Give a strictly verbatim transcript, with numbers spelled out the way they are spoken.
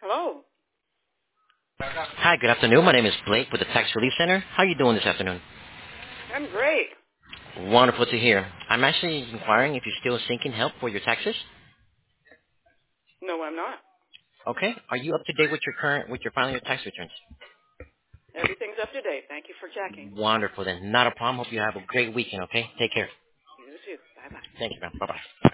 Hello. Hi, good afternoon. My name is Blake with the Tax Relief Center. How are you doing this afternoon? I'm great. Wonderful to hear. I'm actually inquiring if you're still seeking help for your taxes. No, I'm not. Okay. Are you up to date with your current, with your filing your tax returns? Everything's up to date. Thank you for checking. Wonderful then. Not a problem. Hope you have a great weekend, okay? Take care. You too. Bye-bye. Thank you, ma'am. Bye-bye.